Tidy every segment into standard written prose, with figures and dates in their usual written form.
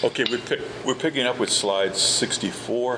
Okay, we're picking up with slide 64.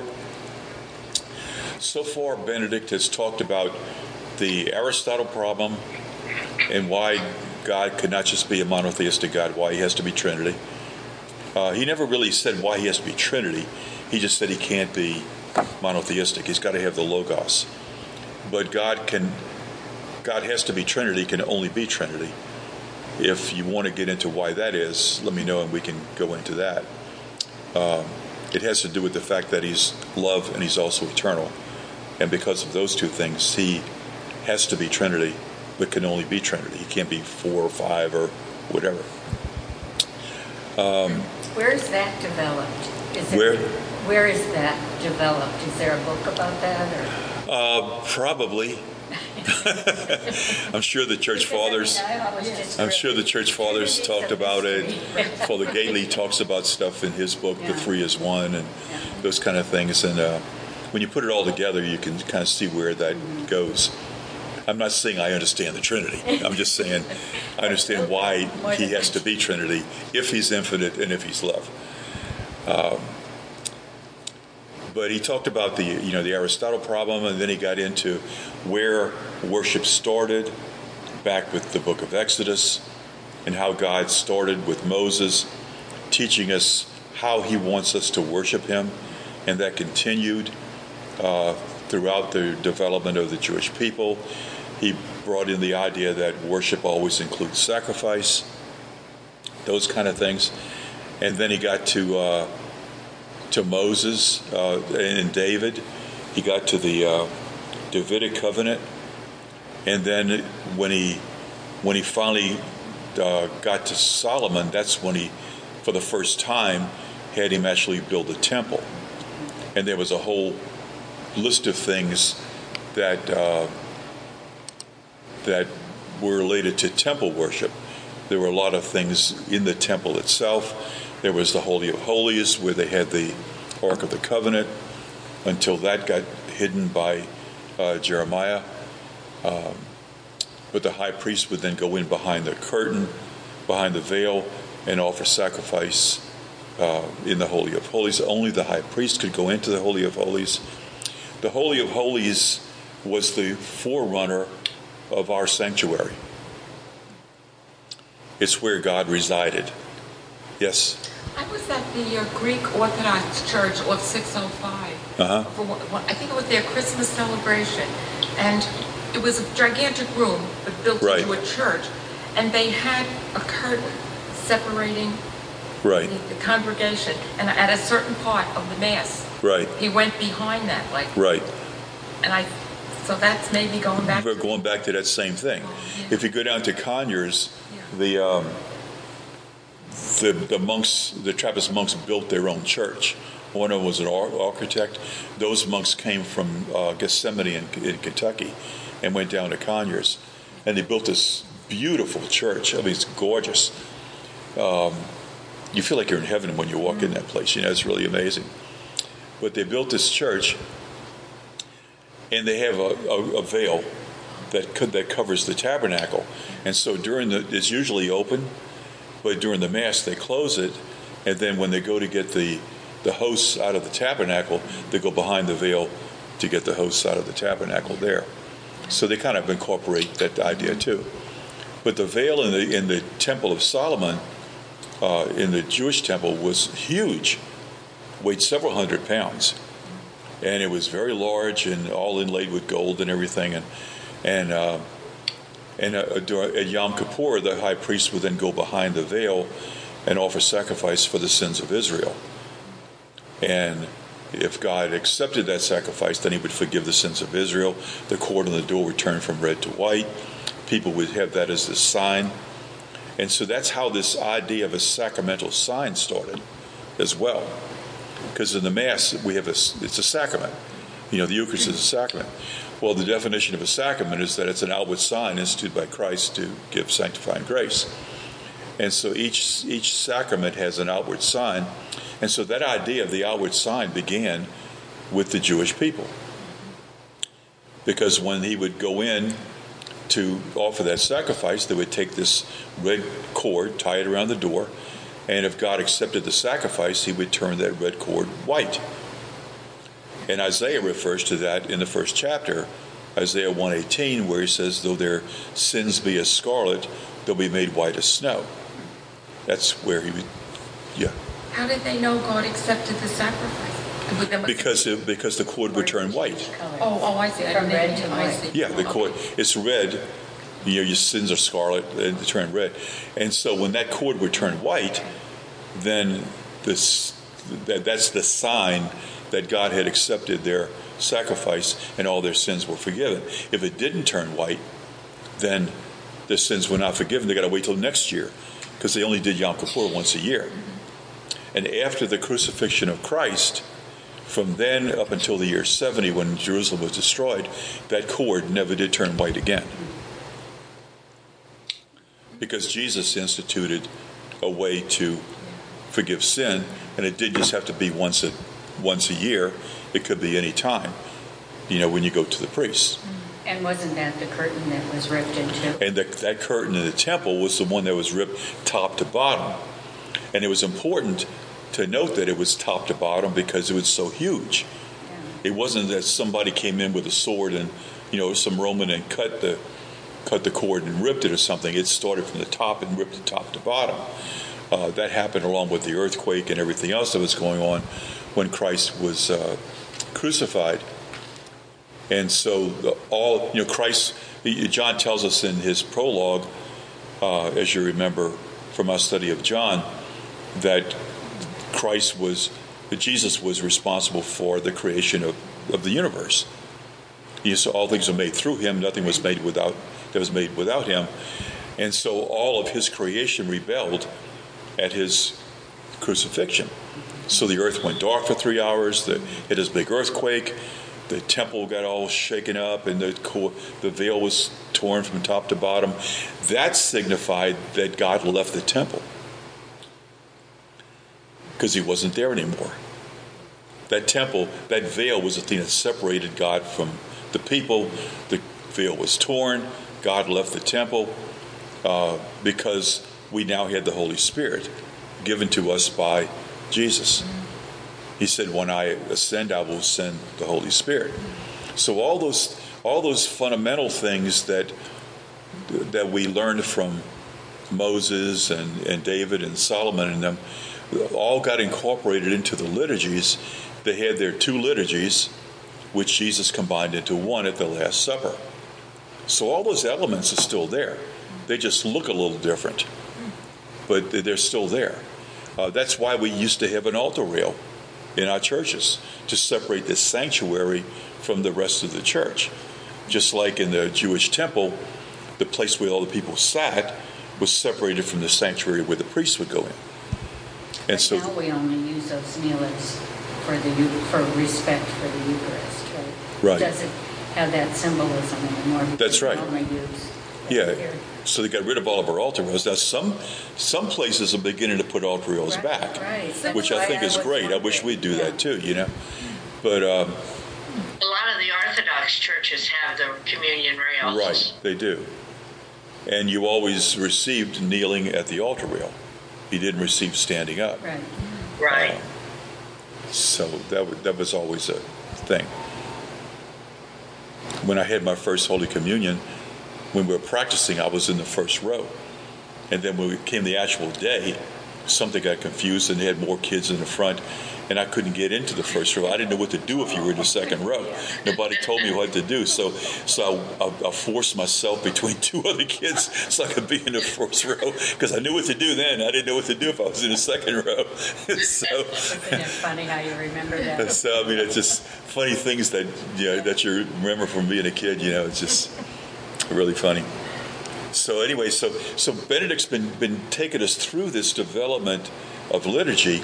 So far, Benedict has talked about the Aristotle problem and why God could not just be a monotheistic God, why he has to be Trinity. He never really said why he has to be Trinity. He just said he can't be monotheistic. He's got to have the Logos. But God has to be Trinity, can only be Trinity. If you want to get into why that is, let me know and we can go into that. It has to do with the fact that he's love and he's also eternal. And because of those two things, he has to be Trinity, but can only be Trinity. He can't be 4 or 5 or whatever. Where is that developed? Where is that developed? Is there a book about that? Or? Probably. I'm sure the church fathers. I'm sure the church fathers talked about it. Father Gately talks about stuff in his book, The Three is One, and those kind of things. And when you put it all together, you can kind of see where that goes. I'm not saying I understand the Trinity. I'm just saying I understand why he has to be Trinity if he's infinite and if he's love. But he talked about the Aristotle problem, and then he got into where worship started, back with the book of Exodus, and how God started with Moses, teaching us how he wants us to worship him, and that continued throughout the development of the Jewish people. He brought in the idea that worship always includes sacrifice, those kind of things. And then he got to Moses and David. He got to the Davidic covenant, and then when he finally got to Solomon, that's when he, for the first time, had him actually build a temple. And there was a whole list of things that were related to temple worship. There were a lot of things in the temple itself. There was the Holy of Holies, where they had the Ark of the Covenant, until that got hidden by Jeremiah. But the high priest would then go in behind the curtain, behind the veil, and offer sacrifice in the Holy of Holies. Only the high priest could go into the Holy of Holies. The Holy of Holies was the forerunner of our sanctuary. It's where God resided. Yes? I was at the Greek Orthodox Church off 605. I think it was their Christmas celebration. And it was a gigantic room, but built into a church. And they had a curtain separating the congregation. And at a certain part of the Mass, he went behind that. So that's maybe going back. We're going back to that same thing. If you go down to Conyers, the monks, the Trappist monks, built their own church. One of them was an architect. Those monks came from Gethsemane in Kentucky and went down to Conyers, and they built this beautiful church. I mean, it's gorgeous. You feel like you're in heaven when you walk in that place. It's really amazing. But they built this church, and they have a veil that covers the tabernacle, and so it's usually open, but during the Mass they close it, and then when they go to get the hosts out of the tabernacle, they go behind the veil to get the hosts out of the tabernacle there. So they kind of incorporate that idea too. But the veil in the Temple of Solomon, in the Jewish temple, was huge, weighed several hundred pounds. And it was very large and all inlaid with gold and everything. And at Yom Kippur, the high priest would then go behind the veil and offer sacrifice for the sins of Israel. And if God accepted that sacrifice, then he would forgive the sins of Israel. The cord on the door would turn from red to white. People would have that as the sign. And so that's how this idea of a sacramental sign started as well. Because in the Mass, it's a sacrament. The Eucharist is a sacrament. Well, the definition of a sacrament is that it's an outward sign instituted by Christ to give sanctifying grace. And so each sacrament has an outward sign. And so that idea of the outward sign began with the Jewish people. Because when he would go in to offer that sacrifice, they would take this red cord, tie it around the door, And if God accepted the sacrifice, he would turn that red cord white. And Isaiah refers to that in the first chapter, Isaiah 1:18, where he says, though their sins be as scarlet, they'll be made white as snow. That's where he would, yeah. How did they know God accepted the sacrifice? Because the cord would turn white. Oh, I see. From red to white. Yeah, the cord, it's red. Your sins are scarlet, and they turn red. And so when that cord would turn white, then that's the sign that God had accepted their sacrifice and all their sins were forgiven. If it didn't turn white, then their sins were not forgiven. They got to wait till next year, because they only did Yom Kippur once a year. And after the crucifixion of Christ, from then up until the year 70, when Jerusalem was destroyed, that cord never did turn white again. Because Jesus instituted a way to forgive sin, and it did just have to be once a year. It could be any time, when you go to the priest. And wasn't that the curtain that was ripped in two? And that curtain in the temple was the one that was ripped top to bottom. And it was important to note that it was top to bottom because it was so huge. Yeah. It wasn't that somebody came in with a sword and, some Roman and cut the cord and ripped it or something. It started from the top and ripped it top to bottom. That happened along with the earthquake and everything else that was going on when Christ was crucified. And so Christ, John tells us in his prologue, as you remember from our study of John, that Jesus was responsible for the creation of the universe. So all things are made through him. Nothing was made without him. And so all of his creation rebelled at his crucifixion. So the earth went dark for 3 hours. It had this big earthquake. The temple got all shaken up, and the veil was torn from top to bottom. That signified that God left the temple, because he wasn't there anymore. That temple, that veil was the thing that separated God from the people. The veil was torn. God left the temple because we now had the Holy Spirit given to us by Jesus. He said, when I ascend, I will send the Holy Spirit. So all those fundamental things that we learned from Moses and David and Solomon and them all got incorporated into the liturgies. They had their two liturgies, which Jesus combined into one at the Last Supper. So all those elements are still there. They just look a little different, but they're still there. That's why we used to have an altar rail in our churches to separate the sanctuary from the rest of the church. Just like in the Jewish temple, the place where all the people sat was separated from the sanctuary where the priests would go in. And so now we only use those kneelers for respect for the Eucharist, right? Right. It doesn't have that symbolism anymore. That's right. Only use here. So they got rid of all of our altar rails. Now some places are beginning to put altar rails back, which I think is great. I wish we'd do that too, But a lot of the Orthodox churches have the communion rails. Right, they do. And you always received kneeling at the altar rail. You didn't receive standing up. Right. So that was always a thing. When I had my first Holy Communion, when we were practicing, I was in the first row. And then when it came the actual day, something got confused and they had more kids in the front, and I couldn't get into the first row. I didn't know what to do if you were in the second row. Nobody told me what to do. So I forced myself between two other kids so I could be in the first row, because I knew what to do then. I didn't know what to do if I was in the second row. So, isn't it funny how you remember that? So, it's just funny things that you remember from being a kid. It's just really funny. So anyway, so Benedict's been taking us through this development of liturgy,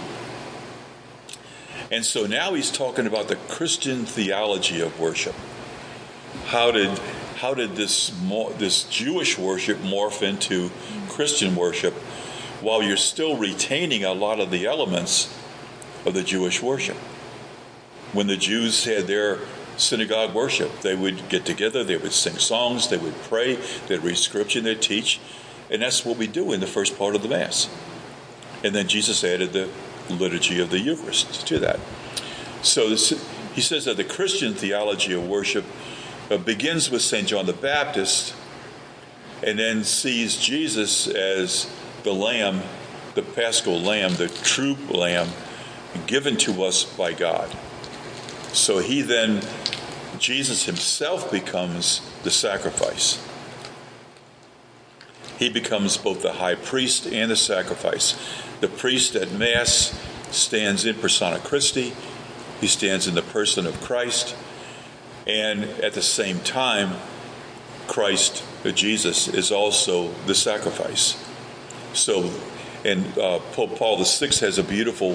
and so now he's talking about the Christian theology of worship. How did this Jewish worship morph into Christian worship, while you're still retaining a lot of the elements of the Jewish worship? When the Jews had their synagogue worship, they would get together, they would sing songs, they would pray, they'd read scripture, they'd teach, and that's what we do in the first part of the Mass. And then Jesus added the liturgy of the Eucharist to that. So he says that the Christian theology of worship begins with St. John the Baptist and then sees Jesus as the Lamb, the Paschal Lamb, the true Lamb, given to us by God. So Jesus himself becomes the sacrifice. He becomes both the high priest and the sacrifice. The priest at Mass stands in persona Christi. He stands in the person of Christ. And at the same time, Christ, Jesus, is also the sacrifice. So, and Pope Paul VI has a beautiful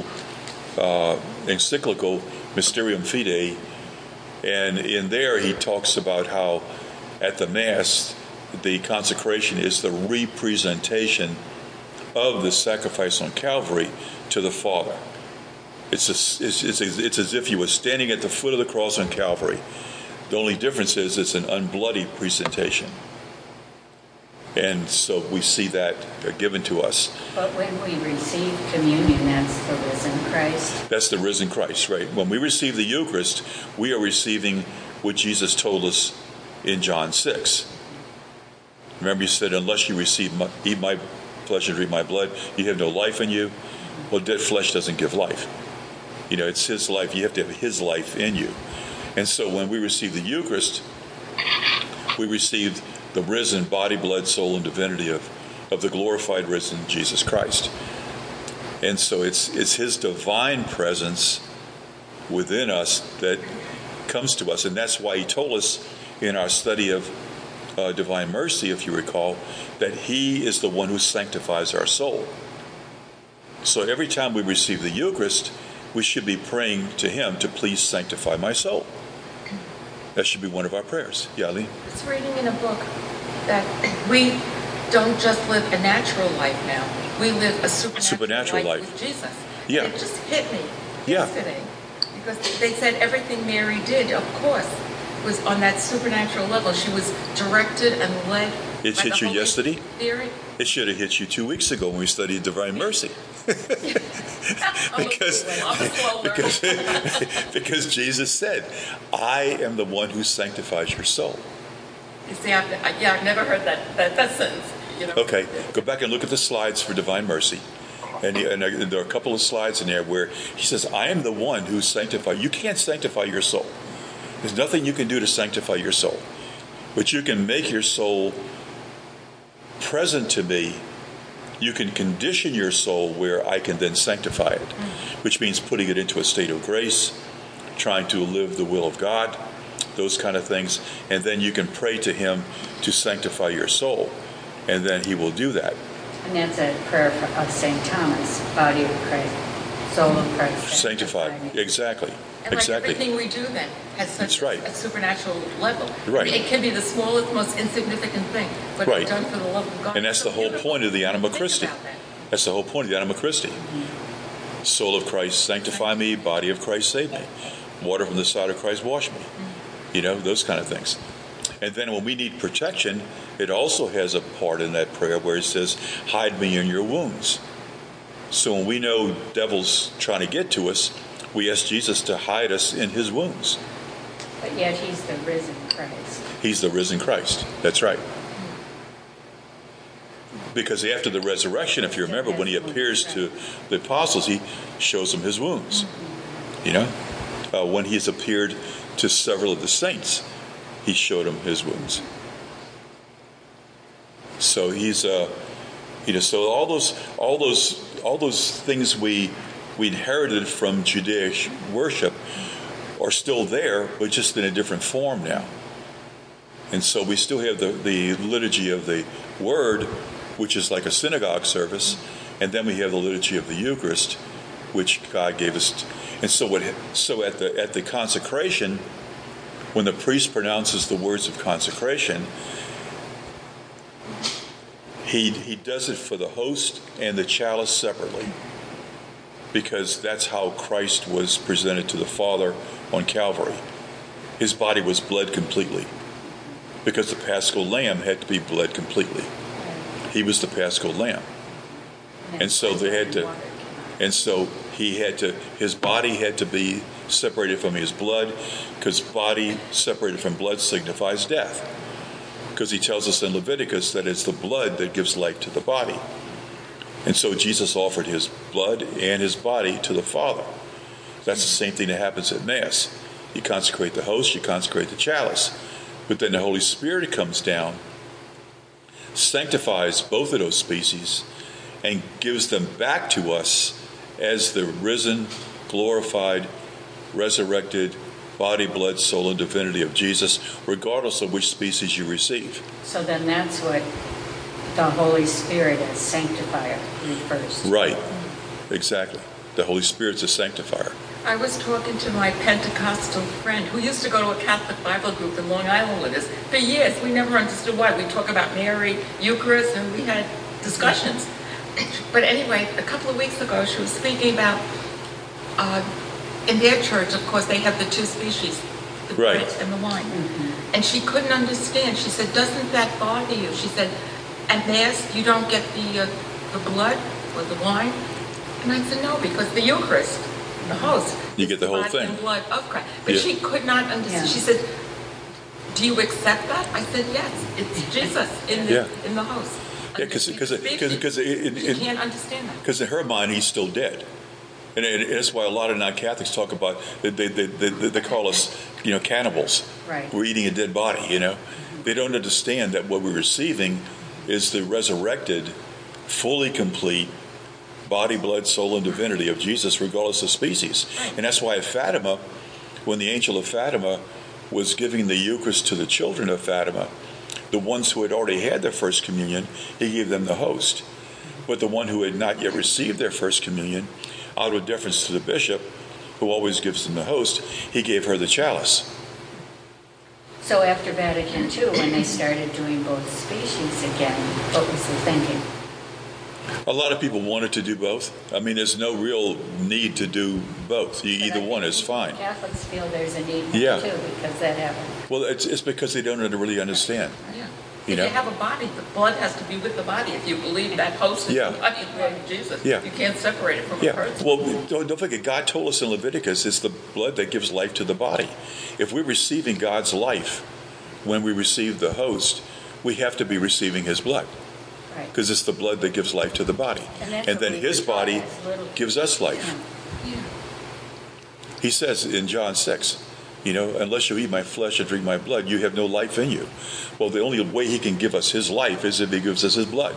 encyclical, Mysterium Fidei, and in there he talks about how at the Mass, the consecration is the representation of the sacrifice on Calvary to the Father. It's as if you were standing at the foot of the cross on Calvary. The only difference is it's an unbloody presentation. And so we see that given to us. But when we receive communion, that's the risen Christ. That's the risen Christ, right? When we receive the Eucharist, we are receiving what Jesus told us in John 6. Remember, he said, unless you eat my flesh and drink my blood, you have no life in you. Well, dead flesh doesn't give life. It's his life. You have to have his life in you. And so when we receive the Eucharist, we receive the risen body, blood, soul, and divinity of the glorified risen Jesus Christ. And so it's his divine presence within us that comes to us. And that's why he told us in our study of Divine Mercy, if you recall, that he is the one who sanctifies our soul. So every time we receive the Eucharist, we should be praying to him to please sanctify my soul. That should be one of our prayers. Yeah, Lee? I was reading in a book that we don't just live a natural life now. We live a supernatural life with Jesus. Yeah. And it just hit me yesterday. Because they said everything Mary did, of course, was on that supernatural level. She was directed and led. It hit you yesterday? Spirit. It should have hit you 2 weeks ago when we studied Divine Mercy. because Jesus said, I am the one who sanctifies your soul. You see, I've never heard that sentence. Okay, go back and look at the slides for Divine Mercy. And there are a couple of slides in there where he says, I am the one who sanctifies. You can't sanctify your soul. There's nothing you can do to sanctify your soul. But you can make your soul present to me. You can condition your soul where I can then sanctify it, which means putting it into a state of grace, trying to live the will of God, those kind of things. And then you can pray to him to sanctify your soul. And then he will do that. And that's a prayer of St. Thomas, body of Christ, soul of Christ. Sanctified. Exactly. And exactly. Everything we do then has such a supernatural level. Right. It can be the smallest, most insignificant thing, but it's done for the love of God. And that's the whole point of the Anima Christi. That's the whole point of the Anima Christi. Mm-hmm. Soul of Christ, sanctify me. Body of Christ, save me. Water from the side of Christ, wash me. Mm-hmm. Those kind of things. And then when we need protection, it also has a part in that prayer where it says, hide me in your wounds. So when we know devil's trying to get to us, we ask Jesus to hide us in his wounds. But yet he's the risen Christ. He's the risen Christ. That's right. Because after the resurrection, if you remember, when he appears to the apostles, he shows them his wounds. When he's appeared to several of the saints, he showed them his wounds. So he's, so all those things we inherited from Judaic worship are still there, but just in a different form now. And so we still have the liturgy of the Word, which is like a synagogue service, and then we have the liturgy of the Eucharist, which God gave us. And so at the consecration, when the priest pronounces the words of consecration, he does it for the host and the chalice separately, because that's how Christ was presented to the Father on Calvary. His body was bled completely, because the Paschal Lamb had to be bled completely. He was the Paschal Lamb. And so they had to, and so his body had to be separated from his blood, because body separated from blood signifies death. Because he tells us in Leviticus that it's the blood that gives life to the body. And so Jesus offered his blood and his body to the Father. That's the same thing that happens at Mass. You consecrate the host, you consecrate the chalice. But then the Holy Spirit comes down, sanctifies both of those species, and gives them back to us as the risen, glorified, resurrected body, blood, soul, and divinity of Jesus, regardless of which species you receive. So then that's what the Holy Spirit as sanctifier refers to. Right. Exactly. The Holy Spirit's a sanctifier. I was talking to my Pentecostal friend who used to go to a Catholic Bible group in Long Island with us. For years, we never understood why. We'd talk about Mary, Eucharist, and we had discussions. But anyway, a couple of weeks ago, she was speaking about, in their church, of course, they have the two species, the bread and the wine. Mm-hmm. And she couldn't understand. She said, doesn't that bother you? She said, at Mass, you don't get the blood or the wine? And I said, no, because the Eucharist, the host, you get the whole thing. And blood of Christ. But she could not understand. Yeah. She said, do you accept that? I said, yes, it's Jesus in the host. Yeah, because she can't understand that. Because in her mind, he's still dead. And that's why a lot of non-Catholics talk about, they call us, cannibals. Right. We're eating a dead body, Mm-hmm. They don't understand that what we're receiving is the resurrected, fully complete body, blood, soul, and divinity of Jesus, regardless of species. Right. And that's why at Fatima, when the angel of Fatima was giving the Eucharist to the children of Fatima, the ones who had already had their first communion, he gave them the host. But the one who had not yet received their first communion, out of deference to the bishop, who always gives them the host, he gave her the chalice. So after Vatican II, when they started doing both species again, what was the thinking? A lot of people wanted to do both. I mean, there's no real need to do both. Either one is fine. Catholics feel there's a need for it too, because that happened. Well, it's because they don't really understand. Yeah. If you have a body, the blood has to be with the body. If you believe that host is the body and blood of Jesus, you can't separate it from a person. Well, don't forget, God told us in Leviticus, it's the blood that gives life to the body. If we're receiving God's life when we receive the host, we have to be receiving his blood. Because it's the blood that gives life to the body. And then his body gives us life. Yeah. He says in John 6, unless you eat my flesh and drink my blood, you have no life in you. Well, the only way he can give us his life is if he gives us his blood.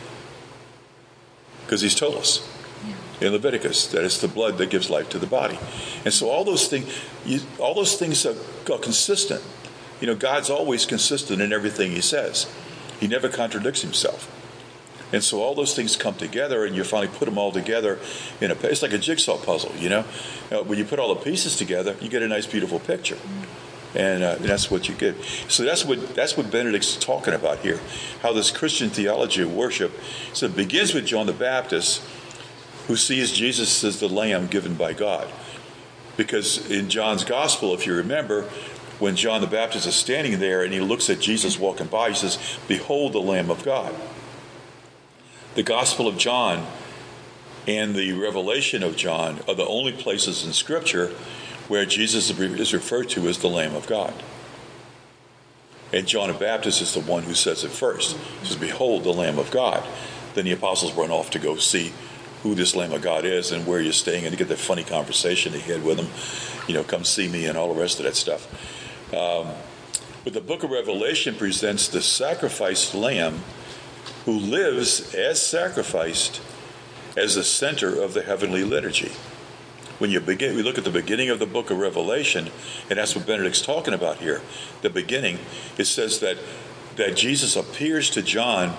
Because he's told us in Leviticus that it's the blood that gives life to the body. And so all those things are consistent. God's always consistent in everything he says. He never contradicts himself. And so all those things come together, and you finally put them all together it's like a jigsaw puzzle, when you put all the pieces together, you get a nice, beautiful picture. And that's what you get. So that's what Benedict's talking about here, how this Christian theology of worship, so it begins with John the Baptist, who sees Jesus as the Lamb given by God. Because in John's Gospel, if you remember, when John the Baptist is standing there and he looks at Jesus walking by, he says, "Behold the Lamb of God." The Gospel of John and the Revelation of John are the only places in Scripture where Jesus is referred to as the Lamb of God. And John the Baptist is the one who says it first. He says, "Behold the Lamb of God." Then the apostles run off to go see who this Lamb of God is and where you're staying, and to get that funny conversation they had with him, come see me and all the rest of that stuff. But the book of Revelation presents the sacrificed Lamb who lives as sacrificed as the center of the heavenly liturgy. When we look at the beginning of the book of Revelation, and that's what Benedict's talking about here, the beginning, it says that Jesus appears to John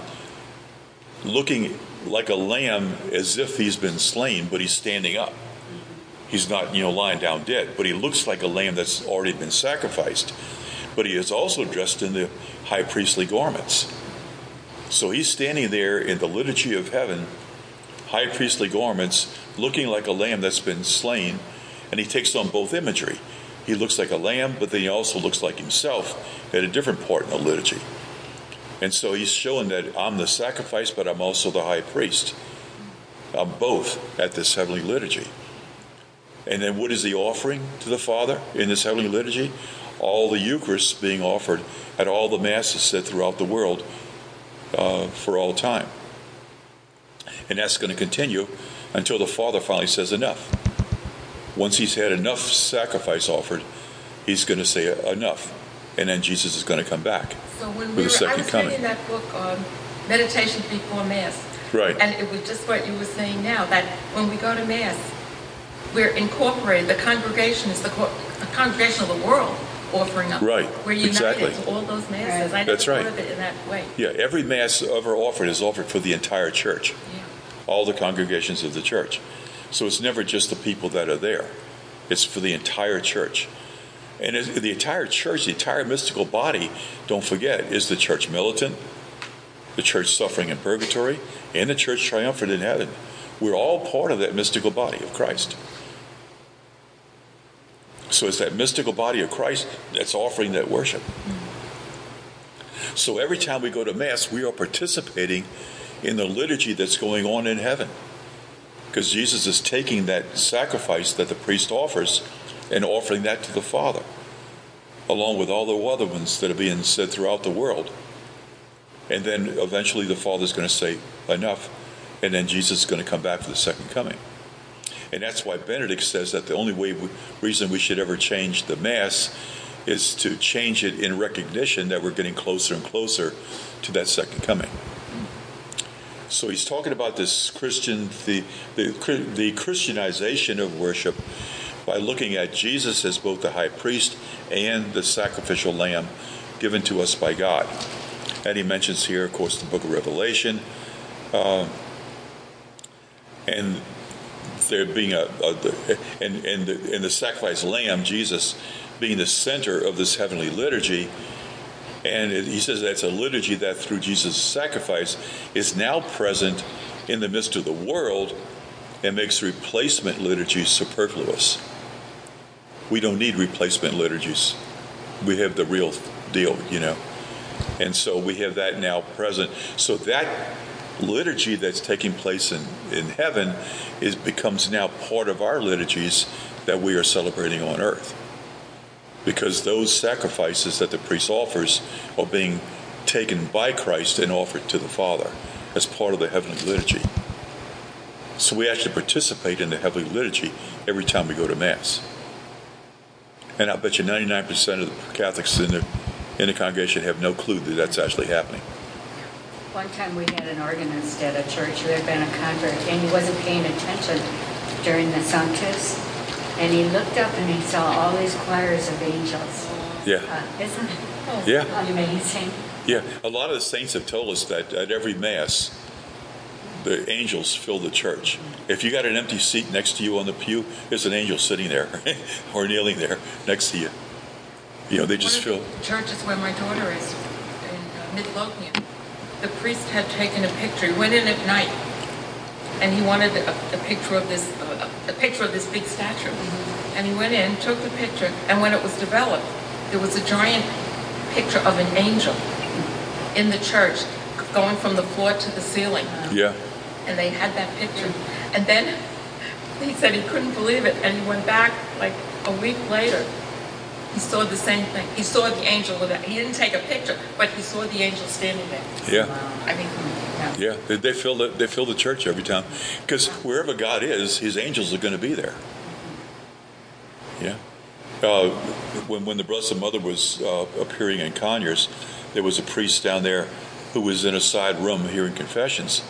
looking like a lamb as if he's been slain, but he's standing up. He's not, lying down dead, but he looks like a lamb that's already been sacrificed. But he is also dressed in the high priestly garments. So he's standing there in the liturgy of heaven, high priestly garments, looking like a lamb that's been slain, and he takes on both imagery. He looks like a lamb, but then he also looks like himself at a different part in the liturgy. And so he's showing that I'm the sacrifice, but I'm also the high priest. both at this heavenly liturgy. And then what is the offering to the Father in this heavenly liturgy? All the Eucharist being offered at all the Masses said throughout the world for all time. And that's going to continue until the Father finally says enough. Once he's had enough sacrifice offered, he's going to say enough. And then Jesus is going to come back so when with a second coming. reading that book on Meditations Before Mass. Right. And it was just what you were saying now, that when we go to Mass, we're incorporated. The congregation is the congregation of the world offering up. Right. We're united Exactly. to all those Masses. I never That's right. thought of it in that way. Yeah, every Mass ever offered is offered for the entire church. Yeah. All the congregations of the church. So it's never just the people that are there. It's for the entire church. And the entire church, the entire mystical body, don't forget, is the church militant, the church suffering in purgatory, and the church triumphant in heaven. We're all part of that mystical body of Christ. So it's that mystical body of Christ that's offering that worship. So every time we go to Mass, we are participating in the liturgy that's going on in heaven. Because Jesus is taking that sacrifice that the priest offers and offering that to the Father, along with all the other ones that are being said throughout the world. And then eventually the Father's going to say enough, and then Jesus is going to come back for the second coming. And that's why Benedict says that the only reason we should ever change the Mass is to change it in recognition that we're getting closer and closer to that second coming. So he's talking about this the Christianization of worship by looking at Jesus as both the high priest and the sacrificial lamb given to us by God. And he mentions here, of course, the book of Revelation, and there being the sacrificed lamb, Jesus, being the center of this heavenly liturgy. And he says that's a liturgy that through Jesus' sacrifice is now present in the midst of the world and makes replacement liturgies superfluous. We don't need replacement liturgies. We have the real deal, And so we have that now present. So that liturgy that's taking place in heaven becomes now part of our liturgies that we are celebrating on earth. Because those sacrifices that the priest offers are being taken by Christ and offered to the Father as part of the heavenly liturgy. So we actually participate in the heavenly liturgy every time we go to Mass. And I bet you 99% of the Catholics in the congregation have no clue that that's actually happening. One time we had an organist at a church who had been a convert, and he wasn't paying attention during the Sanctus. And he looked up and he saw all these choirs of angels. Yeah. Isn't it amazing? Yeah. A lot of the saints have told us that at every Mass, the angels fill the church. If you got an empty seat next to you on the pew, there's an angel sitting there or kneeling there next to you. They just fill. The churches where my daughter is, in Midlothian, the priest had taken a picture. He went in at night, and he wanted a picture of this big statue. Mm-hmm. And he went in, took the picture, and when it was developed, there was a giant picture of an angel in the church going from the floor to the ceiling. Yeah. And they had that picture. And then he said he couldn't believe it, and he went back like a week later. He saw the same thing. He saw the angel with it. He didn't take a picture, but he saw the angel standing there. Yeah. Wow. Yeah. They fill the church every time, because wherever God is, His angels are going to be there. Yeah. When the Blessed Mother was appearing in Conyers, there was a priest down there who was in a side room hearing confessions,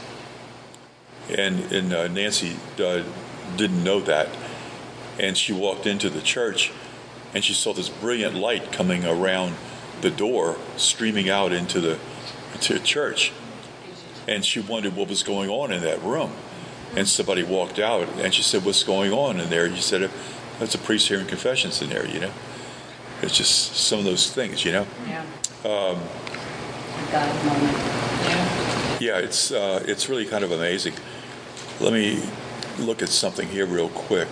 and Nancy didn't know that, and she walked into the church. And she saw this brilliant light coming around the door, streaming out into church. And she wondered what was going on in that room. And somebody walked out, and she said, "What's going on in there?" He said, "That's a priest hearing confessions in there, It's just some of those things, Yeah. God moment. Yeah, it's really kind of amazing. Let me look at something here real quick.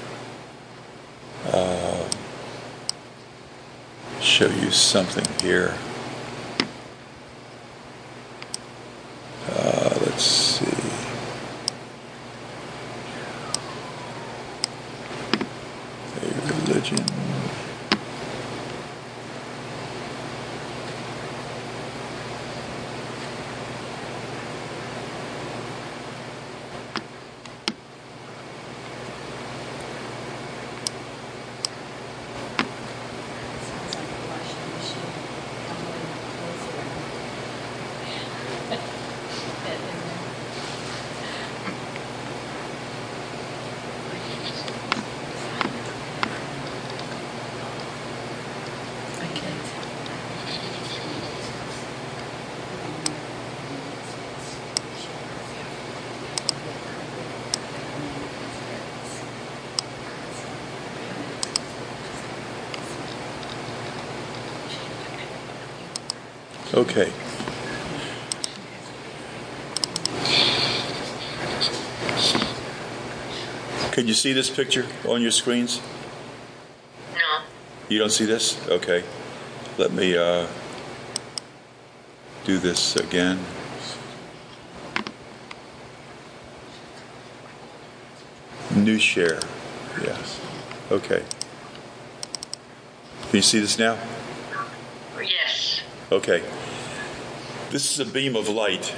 Show you something here. Let's see. Pigeon. Sounds like a washing machine. I can't. Okay. Can you see this picture on your screens? No. You don't see this? Okay. Let me do this again. New share. Yes. Okay. Can you see this now? Yes. Okay. This is a beam of light.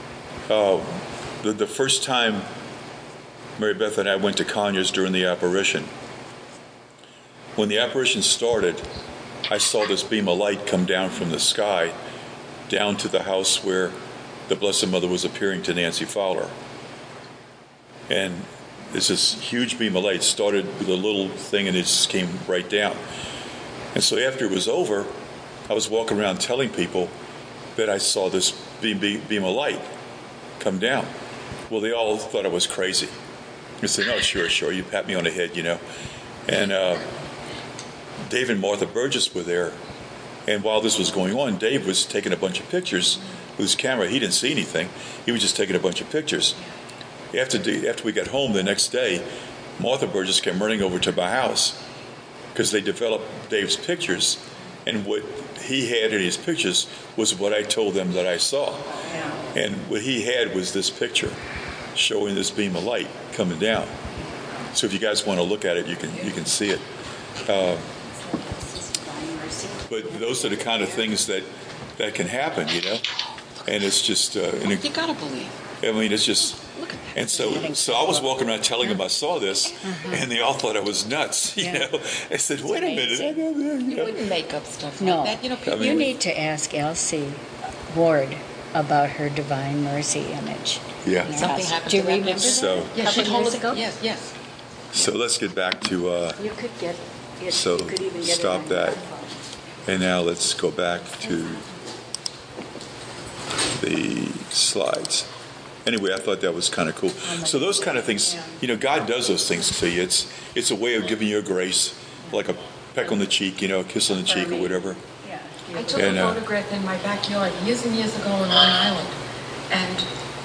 The first time Mary Beth and I went to Conyers during the apparition, when the apparition started, I saw this beam of light come down from the sky down to the house where the Blessed Mother was appearing to Nancy Fowler. And it's this huge beam of light. It started with a little thing and it just came right down. And so after it was over, I was walking around telling people that I saw this beam of light come down. Well, they all thought I was crazy. I said, "No, sure, you pat me on the head, you know." And Dave and Martha Burgess were there. And while this was going on, Dave was taking a bunch of pictures with his camera. He didn't see anything. He was just taking a bunch of pictures. After we got home the next day, Martha Burgess came running over to my house because they developed Dave's pictures. And what he had in his pictures was what I told them that I saw. Yeah. And what he had was this picture showing this beam of light coming down. So if you guys want to look at it, you can see it. But those are the kind of things that can happen, you know. And it's just You gotta believe. I mean, it's just. Look at that. And so I was walking around telling them I saw this, and they all thought I was nuts. You know, I said, "Wait a minute, I know that." You wouldn't make up stuff No. like that. You know, people. You need to ask Elsie Ward about her Divine Mercy image. Yeah. Something happened Do you to that remember picture. So- that? Yeah, A she couple told years us. ago? Yes. So let's get back to. You could get it. So you could even get stop it on that. your iPhone. And now let's go back to the slides. Anyway, I thought that was kind of cool. So those kind of things, you know, God does those things to you. It's a way of giving you a grace, like a peck on the cheek, you know, a kiss on the cheek or whatever. Yeah. I took And, a photograph in my backyard years and years ago on Long Island, and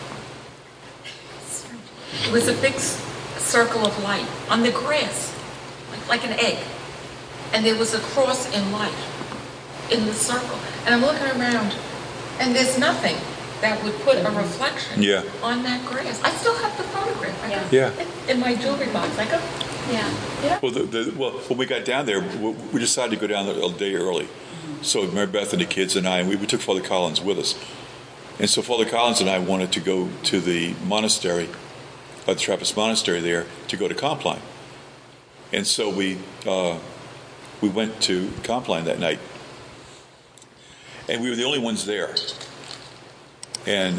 it was a big circle of light on the grass, like an egg, and there was a cross in light in the circle. And I'm looking around, and there's nothing that would put a reflection Yeah. on that grass. I still have the photograph. I got Yeah. it in my jewelry box. I go, Yeah. Well, when we got down there, we decided to go down there a day early. So Mary Beth and the kids and I, and we took Father Collins with us. And so Father Collins and I wanted to go to the monastery, the Trappist monastery there, to go to Compline. And so we went to Compline that night. And we were the only ones there. And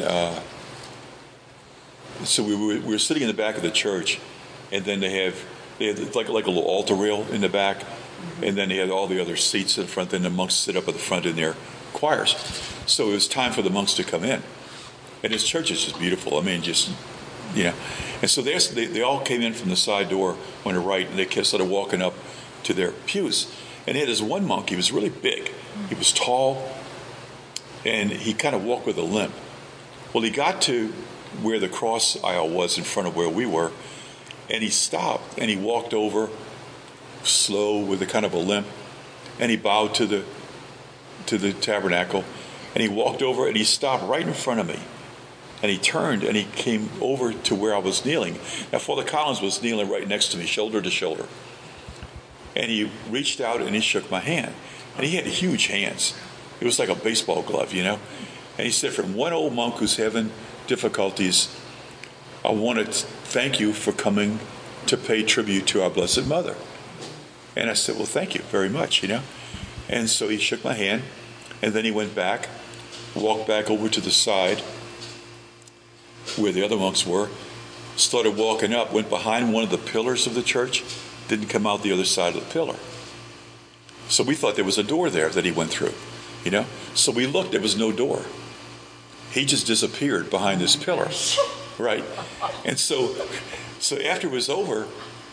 so we were sitting in the back of the church, and then they had like a little altar rail in the back, and then they had all the other seats in front. Then the monks sit up at the front in their choirs. So it was time for the monks to come in, and this church is just beautiful. I mean, just you know. And so they all came in from the side door on the right, and they started walking up to their pews. And they had this one monk. He was really big. He was tall, and he kind of walked with a limp. Well, he got to where the cross aisle was in front of where we were, and he stopped, and he walked over slow with a kind of a limp, and he bowed to the tabernacle, and he walked over, and he stopped right in front of me, and he turned, and he came over to where I was kneeling. Now, Father Collins was kneeling right next to me, shoulder to shoulder. And he reached out and he shook my hand. And he had huge hands. It was like a baseball glove, And he said, from one old monk who's having difficulties, I want to thank you for coming to pay tribute to our Blessed Mother. And I said, well, thank you very much, And so he shook my hand, and then he went back, walked back over to the side where the other monks were, started walking up, went behind one of the pillars of the church, didn't come out the other side of the pillar. So we thought there was a door there that he went through, So we looked, there was no door. He just disappeared behind this pillar, right? And so after it was over,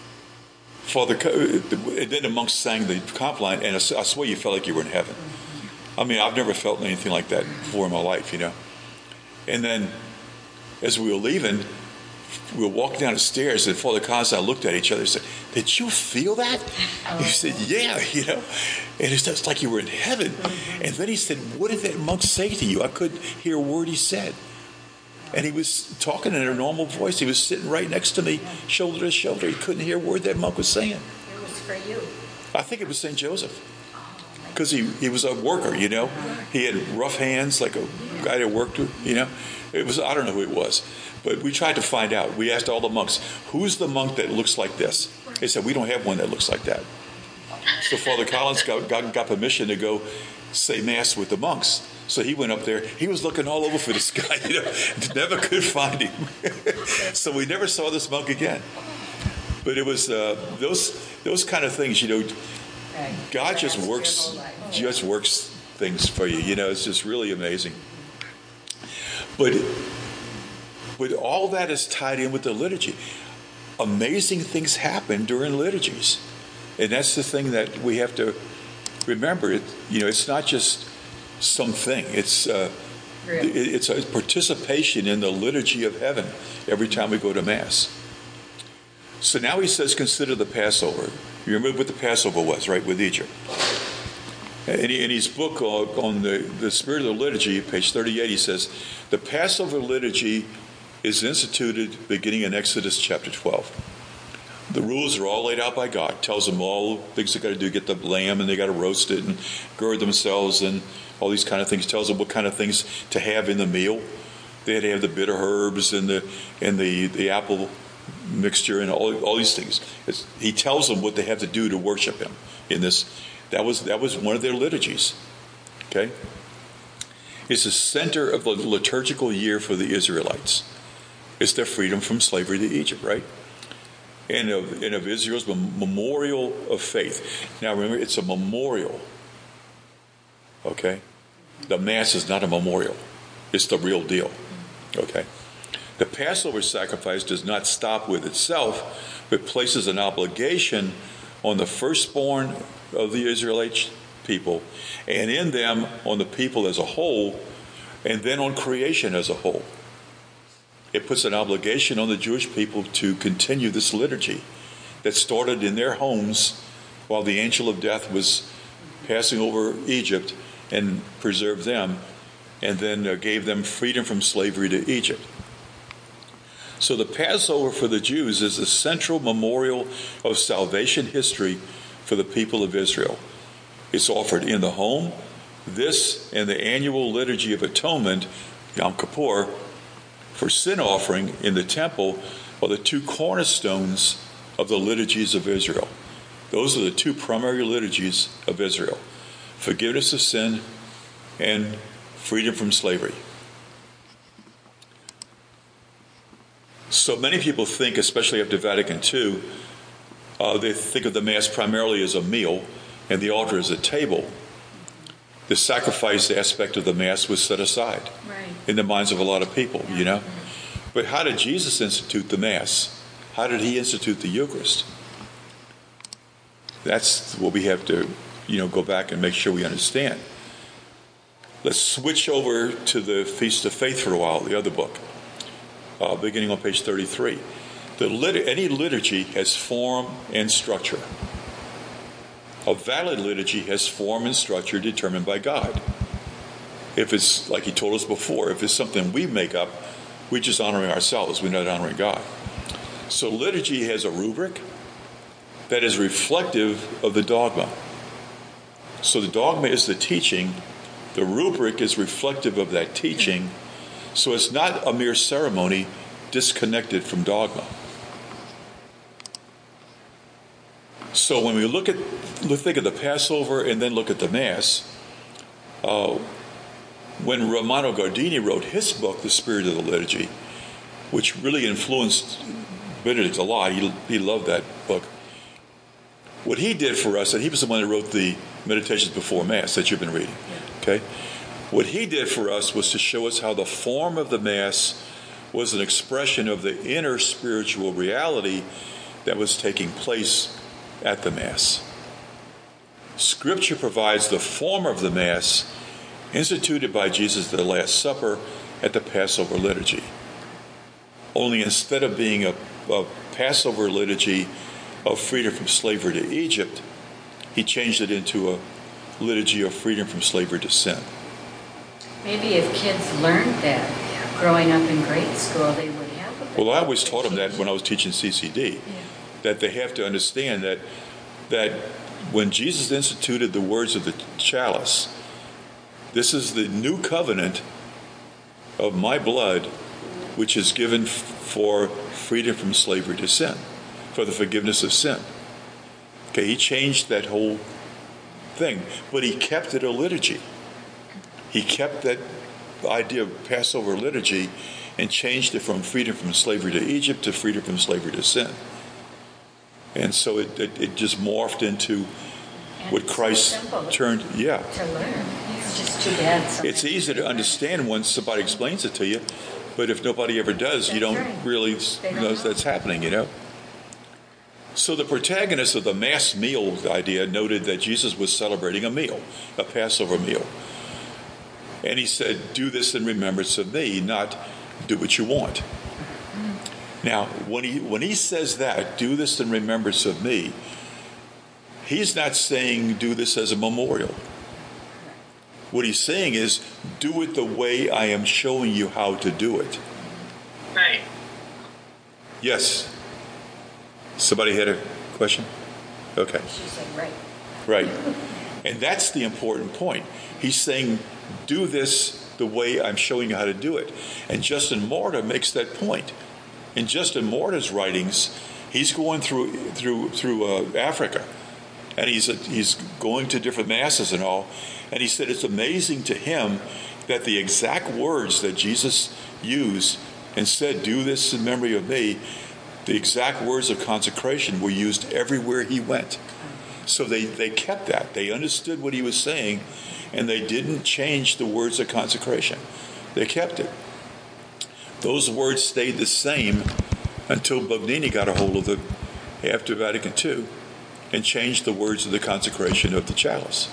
then the monks sang the compliment, and I swear you felt like you were in heaven. I mean, I've never felt anything like that before in my life, And then, as we were leaving, we were walking down the stairs, and Father Collins and I looked at each other and said, did you feel that? And he said, yeah, And it's just like you were in heaven. And then he said, what did that monk say to you? I couldn't hear a word he said. And he was talking in a normal voice. He was sitting right next to me, shoulder to shoulder. He couldn't hear a word that monk was saying. It was for you. I think it was St. Joseph. Because he was a worker, He had rough hands like a guy that worked with, It was, I don't know who it was. But we tried to find out. We asked all the monks, who's the monk that looks like this? They said, we don't have one that looks like that. So Father Collins got permission to go say Mass with the monks. So he went up there. He was looking all over for this guy, never could find him. So we never saw this monk again. But it was those kind of things, God just works things for you. It's just really amazing. But all that is tied in with the liturgy. Amazing things happen during liturgies. And that's the thing that we have to remember. It's not just something. It's a participation in the liturgy of heaven every time we go to Mass. So now he says, consider the Passover. You remember what the Passover was, right, with Egypt. In his book on the Spirit of the Liturgy, page 38, he says, the Passover liturgy is instituted beginning in Exodus chapter 12. The rules are all laid out by God. Tells them all things they got to do, get the lamb, and they got to roast it and gird themselves and all these kind of things. Tells them what kind of things to have in the meal. They had to have the bitter herbs and the apple mixture and all these things. He tells them what they have to do to worship him in this. That was one of their liturgies. Okay? It's the center of the liturgical year for the Israelites. It's their freedom from slavery to Egypt, right? And of Israel's memorial of faith. Now remember, it's a memorial. Okay? The Mass is not a memorial. It's the real deal. Okay? The Passover sacrifice does not stop with itself, but places an obligation on the firstborn of the Israelite people, and in them on the people as a whole, and then on creation as a whole. It puts an obligation on the Jewish people to continue this liturgy that started in their homes while the angel of death was passing over Egypt and preserved them, and then gave them freedom from slavery to Egypt. So the Passover for the Jews is the central memorial of salvation history for the people of Israel. It's offered in the home. This and the annual liturgy of atonement, Yom Kippur, for sin offering in the temple are the two cornerstones of the liturgies of Israel. Those are the two primary liturgies of Israel: forgiveness of sin and freedom from slavery. So many people think, especially after Vatican II, they think of the Mass primarily as a meal and the altar as a table. The sacrifice aspect of the Mass was set aside in the minds of a lot of people, But how did Jesus institute the Mass? How did he institute the Eucharist? That's what we have to, go back and make sure we understand. Let's switch over to the Feast of Faith for a while, the other book, beginning on page 33. Any liturgy has form and structure. A valid liturgy has form and structure determined by God. If it's, like he told us before, if it's something we make up, we're just honoring ourselves. We're not honoring God. So liturgy has a rubric, that is reflective of the dogma. So the dogma is the teaching. The rubric is reflective of that teaching. So it's not a mere ceremony disconnected from dogma. So when we think of the Passover and then look at the Mass, when Romano Guardini wrote his book, The Spirit of the Liturgy, which really influenced Benedict a lot, he loved that book. What he did for us, and he was the one that wrote the Meditations Before Mass that you've been reading, okay? What he did for us was to show us how the form of the Mass was an expression of the inner spiritual reality that was taking place at the Mass. Scripture provides the form of the Mass instituted by Jesus at the Last Supper at the Passover liturgy. Only instead of being a Passover liturgy of freedom from slavery to Egypt, he changed it into a liturgy of freedom from slavery to sin. Maybe if kids learned that growing up in grade school, they would have a Well, I always taught them that when I was teaching CCD, that they have to understand that when Jesus instituted the words of the chalice, this is the new covenant of my blood, which is given for freedom from slavery to sin, for the forgiveness of sin. Okay, he changed that whole thing, but he kept it a liturgy. He kept that idea of Passover liturgy and changed it from freedom from slavery to Egypt to freedom from slavery to sin. And so it just morphed into what Christ turned, to learn. It's just too bad. It's easy to understand once somebody explains it to you, but if nobody ever does, you don't really know that's happening, you know? So the protagonist of the Mass meal idea noted that Jesus was celebrating a meal, a Passover meal. And he said, do this in remembrance of me, not do what you want. Now, when he says that, do this in remembrance of me, he's not saying do this as a memorial. What he's saying is do it the way I am showing you how to do it. Right. Yes. Somebody had a question? Okay. She said right. Right. And that's the important point. He's saying do this the way I'm showing you how to do it. And Justin Martyr makes that point. In Justin Martyr's writings, he's going through Africa, and he's going to different masses and all, and he said it's amazing to him that the exact words that Jesus used and said, do this in memory of me, the exact words of consecration were used everywhere he went. So they kept that. They understood what he was saying, and they didn't change the words of consecration. They kept it. Those words stayed the same until Bugnini got a hold of them after Vatican II and changed the words of the consecration of the chalice.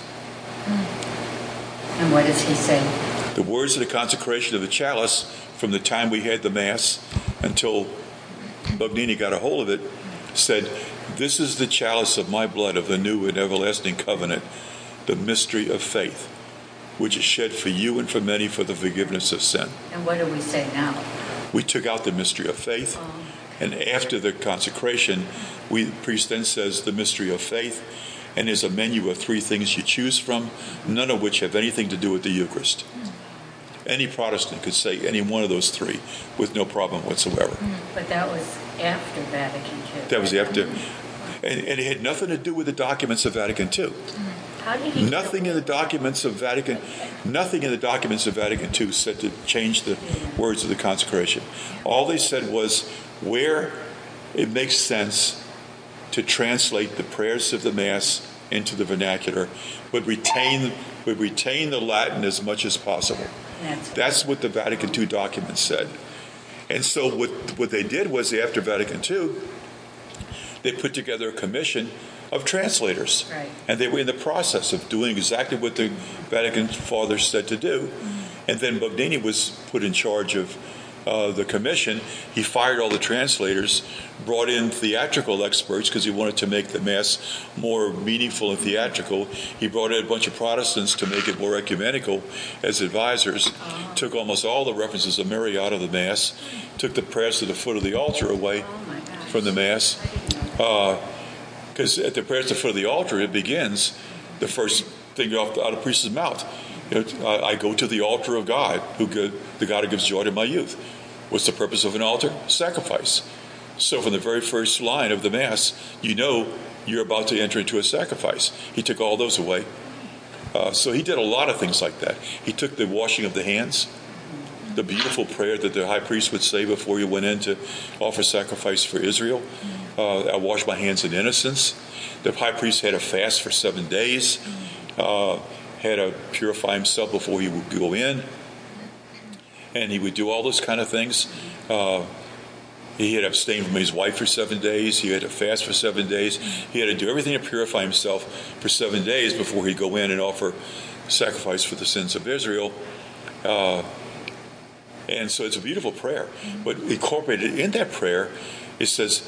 And what does he say? The words of the consecration of the chalice, from the time we had the Mass until Bugnini got a hold of it, said, this is the chalice of my blood of the new and everlasting covenant, the mystery of faith, which is shed for you and for many for the forgiveness of sin. And what do we say now? We took out the mystery of faith, and after the consecration, the priest then says the mystery of faith, and there's a menu of 3 things you choose from, none of which have anything to do with the Eucharist. Any Protestant could say any one of those 3 with no problem whatsoever. But that was after Vatican II. That was after, and it had nothing to do with the documents of Vatican II. How did he Nothing in the documents of Vatican II said to change the words of the consecration. All they said was where it makes sense to translate the prayers of the Mass into the vernacular, but retain the Latin as much as possible. That's what the Vatican II document said. And so what they did was after Vatican II, they put together a commission of translators. Right. And they were in the process of doing exactly what the Vatican Fathers said to do. And then Bugnini was put in charge of the commission. He fired all the translators, brought in theatrical experts because he wanted to make the Mass more meaningful and theatrical. He brought in a bunch of Protestants to make it more ecumenical as advisors, took almost all the references of Mary out of the Mass, took the prayers to the foot of the altar away from the Mass, Because at the prayer at the foot of the altar, it begins, the first thing out of the priest's mouth. I go to the altar of God, the God who gives joy to my youth. What's the purpose of an altar? Sacrifice. So from the very first line of the Mass, you know you're about to enter into a sacrifice. He took all those away. So he did a lot of things like that. He took the washing of the hands, the beautiful prayer that the high priest would say before he went in to offer sacrifice for Israel. I wash my hands in innocence. The high priest had a fast for 7 days, had to purify himself before he would go in. And he would do all those kind of things. He had to abstain from his wife for 7 days. He had to fast for 7 days. He had to do everything to purify himself for 7 days before he'd go in and offer sacrifice for the sins of Israel. And so it's a beautiful prayer. But incorporated in that prayer, it says,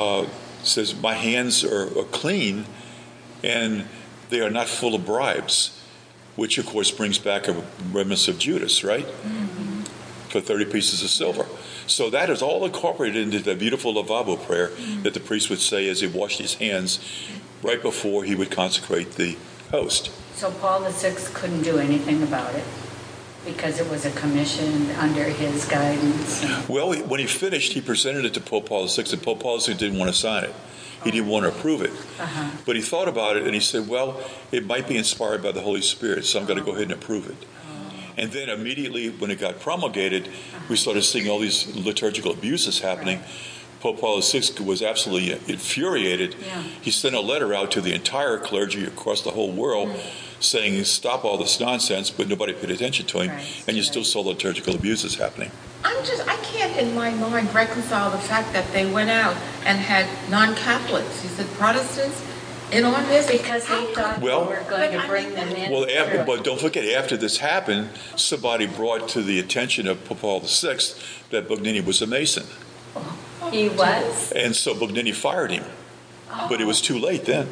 my hands are clean and they are not full of bribes, which of course brings back a remnants of Judas, right? For 30 pieces of silver. So that is all incorporated into the beautiful lavabo prayer that the priest would say as he washed his hands right before he would consecrate the host. So Paul VI couldn't do anything about it because it was a commission under his guidance? Well, when he finished, he presented it to Pope Paul VI, and Pope Paul VI didn't want to sign it. He didn't want to approve it. But he thought about it, and he said, well, it might be inspired by the Holy Spirit, so I'm going to go ahead and approve it. And then immediately when it got promulgated, we started seeing all these liturgical abuses happening. Pope Paul VI was absolutely infuriated. He sent a letter out to the entire clergy across the whole world saying, stop all this nonsense, but nobody paid attention to him. And you still saw liturgical abuses happening. I can't in my mind reconcile the fact that they went out and had non-Catholics. You said Protestants in on this? Because they thought we were going to bring them in. Well, but don't forget, after this happened, somebody brought to the attention of Pope Paul VI that Bugnini was a Mason. He was? And so Bugnini fired him. But it was too late then.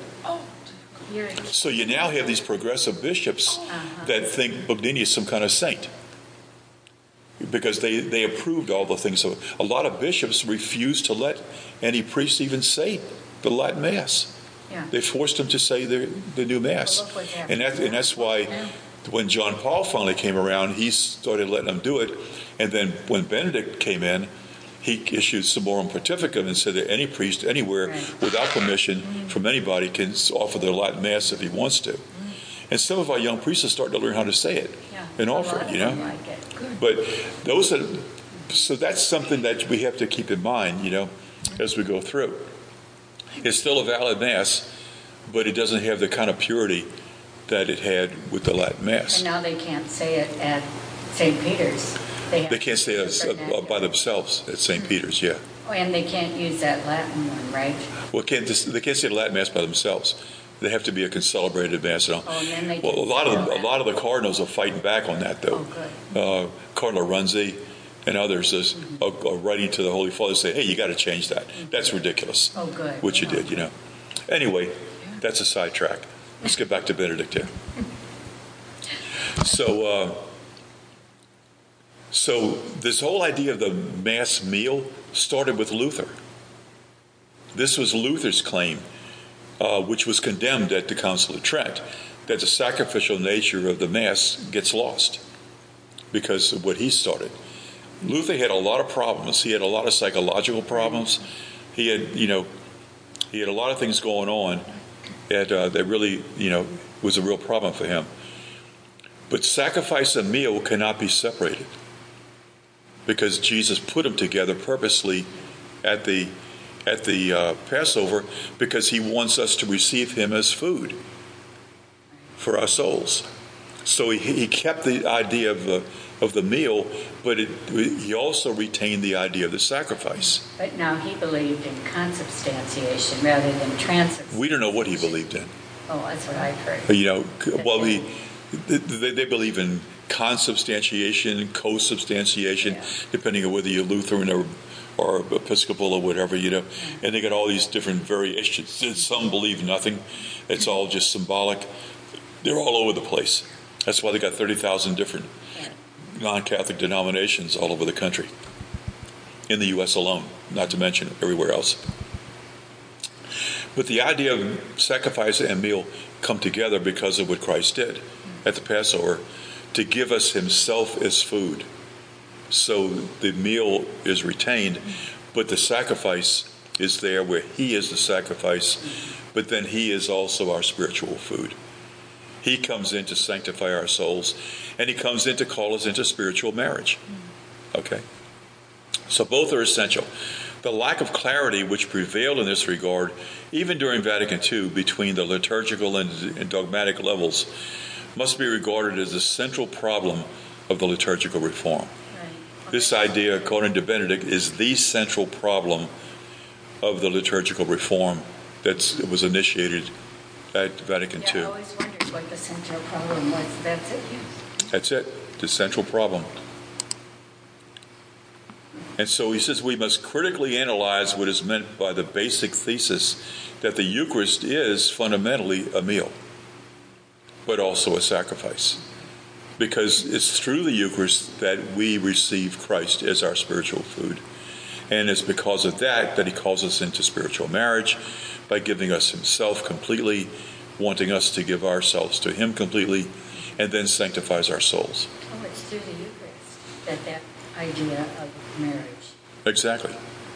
So you now have these progressive bishops that think Bugnini is some kind of saint. Because they approved all the things. So a lot of bishops refused to let any priest even say the Latin Mass. They forced him to say the new Mass. And that's why when John Paul finally came around, he started letting them do it. And then when Benedict came in, he issued Summorum Pontificum and said that any priest anywhere without permission from anybody can offer the Latin Mass if he wants to. And some of our young priests are starting to learn how to say it and offer it, But so that's something that we have to keep in mind, as we go through. It's still a valid Mass, but it doesn't have the kind of purity that it had with the Latin Mass. And now they can't say it at St. Peter's. They can't say it by themselves at St. Peter's, Oh, and they can't use that Latin one, right? Well, they can't say the Latin Mass by themselves. They have to be a concelebrated Mass. And then they a lot of the cardinals are fighting back on that, though. Good. Cardinal Runzi and others are writing to the Holy Father saying, hey, you got to change that. That's ridiculous. Good. What you did, Anyway, that's a sidetrack. Let's get back to Benedict here. So this whole idea of the Mass meal started with Luther. This was Luther's claim, which was condemned at the Council of Trent, that the sacrificial nature of the Mass gets lost because of what he started. Luther had a lot of problems. He had a lot of psychological problems. He had a lot of things going on that really, was a real problem for him. But sacrifice and meal cannot be separated because Jesus put them together purposely at the Passover because he wants us to receive him as food for our souls. So he kept the idea of the meal, but he also retained the idea of the sacrifice. But now he believed in consubstantiation rather than transubstantiation. We don't know what he believed in. Oh, that's what I've heard. They believe in consubstantiation, co-substantiation, depending on whether you're Lutheran or Episcopal or whatever, And they got all these different variations. Some believe nothing. It's all just symbolic. They're all over the place. That's why they got 30,000 different non-Catholic denominations all over the country. In the U.S. alone, not to mention everywhere else. But the idea of sacrifice and meal come together because of what Christ did at the Passover to give us himself as food. So the meal is retained, but the sacrifice is there where he is the sacrifice, but then he is also our spiritual food. He comes in to sanctify our souls, and he comes in to call us into spiritual marriage. Okay? So both are essential. The lack of clarity which prevailed in this regard, even during Vatican II, between the liturgical and dogmatic levels, must be regarded as the central problem of the liturgical reform. Right. This idea, according to Benedict, is the central problem of the liturgical reform that was initiated at Vatican II. I always wondered what the central problem was. That's it. That's it, the central problem. And so he says we must critically analyze what is meant by the basic thesis that the Eucharist is fundamentally a meal, but also a sacrifice. Because it's through the Eucharist that we receive Christ as our spiritual food. And it's because of that he calls us into spiritual marriage by giving us himself completely, wanting us to give ourselves to him completely, and then sanctifies our souls. Oh, it's through the Eucharist that idea of marriage. Exactly.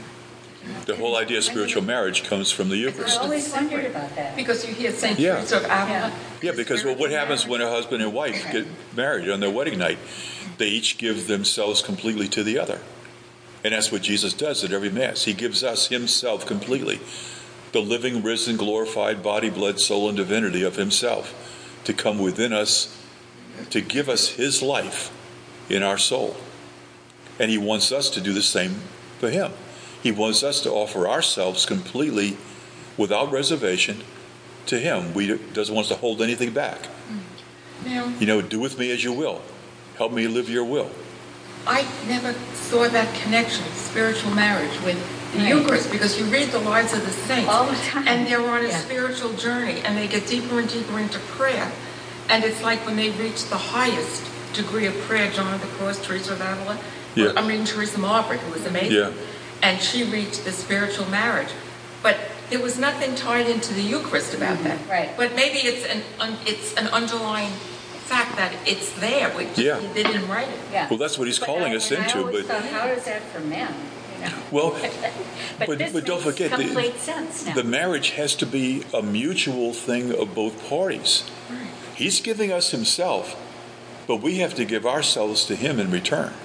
The whole idea of spiritual marriage comes from the Eucharist. I always wondered about that. Because you hear St. Teresa of Avila. Yeah, because what happens when a husband and wife get married on their wedding night? They each give themselves completely to the other. And that's what Jesus does at every Mass. He gives us himself completely. The living, risen, glorified body, blood, soul, and divinity of himself to come within us, to give us his life in our soul. And he wants us to do the same for him. He wants us to offer ourselves completely, without reservation, to him. He doesn't want us to hold anything back. Now, do with me as you will. Help me live your will. I never saw that connection, spiritual marriage, with the Eucharist, because you read the lives of the saints. All the time. And they're on a spiritual journey, and they get deeper and deeper into prayer. And it's like when they reach the highest degree of prayer, John of the Cross, Teresa of Avila, Teresa Margaret, who was amazing. Yeah. And she reached the spiritual marriage. But there was nothing tied into the Eucharist about that. Right. But maybe it's an underlying fact that it's there. They didn't write it. Yeah. Well, that's what he's calling us into. I always thought, how is that for men? Well, but don't forget, complete sense now. The marriage has to be a mutual thing of both parties. Right. He's giving us himself, but we have to give ourselves to him in return.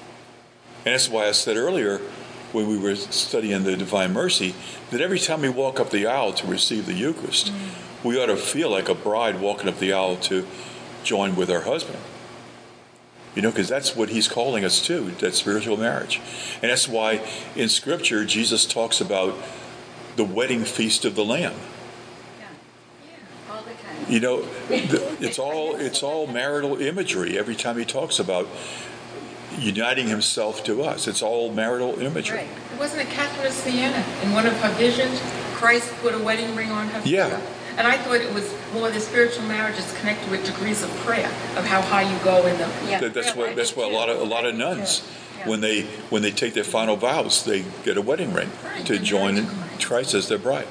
And that's why I said earlier, when we were studying the Divine Mercy, that every time we walk up the aisle to receive the Eucharist, we ought to feel like a bride walking up the aisle to join with her husband. Because that's what he's calling us to, that spiritual marriage. And that's why in Scripture, Jesus talks about the wedding feast of the Lamb. Yeah, all the time. It's all marital imagery every time he talks about uniting himself to us. It's all marital imagery. Right. It wasn't a Catherine of Siena. In one of her visions, Christ put a wedding ring on her finger. Yeah. And I thought it was more the spiritual marriage is connected with degrees of prayer, of how high you go in the. Yeah. That's why a lot of nuns, when they take their final vows, they get a wedding ring to join Christ as their bride.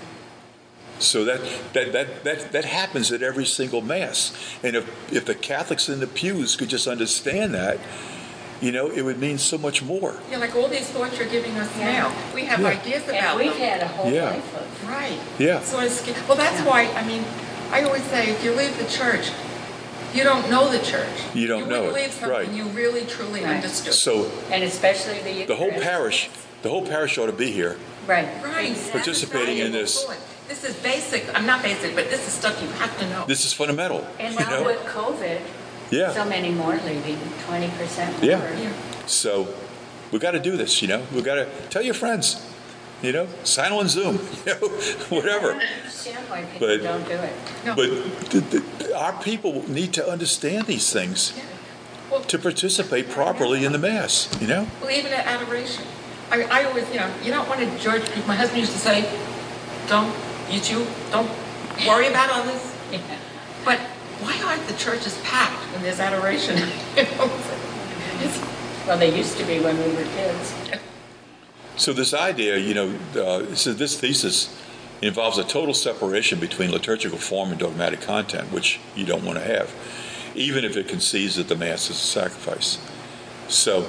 So that happens at every single Mass. And if the Catholics in the pews could just understand that, it would mean so much more. Yeah, like all these thoughts you're giving us now, we have ideas about and we've them. had a whole life of. Right. Yeah. So well, that's why, I always say, if you leave the church, you don't know the church. You don't know it. You leave something you really, truly understood. So, and especially the whole parish ought to be here. Right. Participating in this. This is basic. I'm not basic, but this is stuff you have to know. This is fundamental. And now with COVID, so many more leaving, 20% more. Yeah. So we got to do this, we got to tell your friends, sign on Zoom, whatever. I don't understand why people don't do it. No. But our people need to understand these things to participate properly in the Mass, Well, even at adoration. I always, you don't want to judge people. My husband used to say, don't worry about others. Yeah. But why aren't the churches packed when there's adoration? Well, they used to be when we were kids. So this idea, so this thesis involves a total separation between liturgical form and dogmatic content, which you don't want to have, even if it concedes that the Mass is a sacrifice. So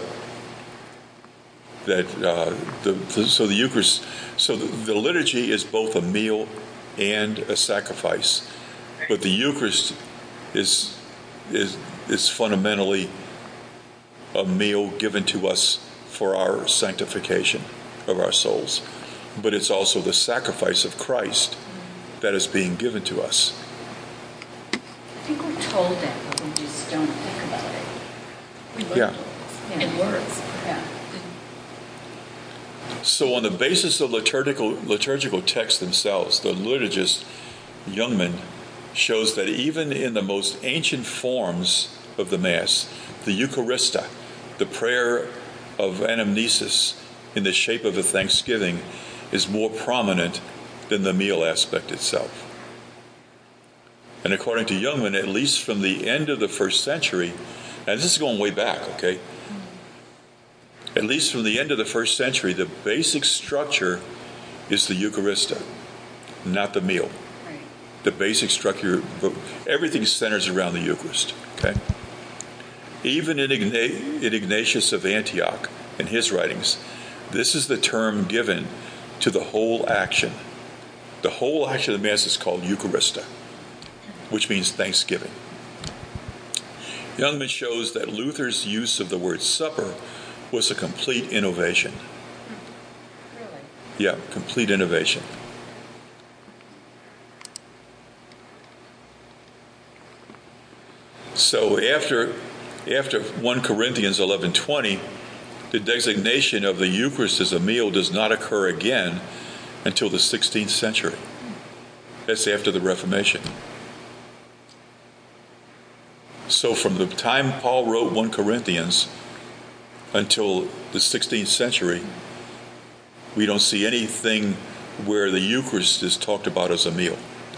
that the Eucharist, so the liturgy is both a meal and a sacrifice, but the Eucharist is fundamentally a meal given to us for our sanctification of our souls. But it's also the sacrifice of Christ that is being given to us. I think we're told that, but we just don't think about it. We learn in words. Yeah. So on the basis of liturgical texts themselves, the liturgist Jungmann shows that even in the most ancient forms of the Mass, the Eucharista, the prayer of anamnesis in the shape of a thanksgiving, is more prominent than the meal aspect itself. And according to Jungmann, at least from the end of the first century, and this is going way back, okay? At least from the end of the first century, the basic structure is the Eucharista, not the meal. Right. The basic structure, everything centers around the Eucharist, okay? Even in Ignatius of Antioch, in his writings, this is the term given to the whole action. The whole action of the Mass is called Eucharista, which means thanksgiving. Jungmann shows that Luther's use of the word supper was a complete innovation. Really? Yeah, complete innovation. So after 1 Corinthians 11:20, the designation of the Eucharist as a meal does not occur again until the 16th century. That's after the Reformation. So from the time Paul wrote 1 Corinthians until the 16th century, we don't see anything where the Eucharist is talked about as a meal.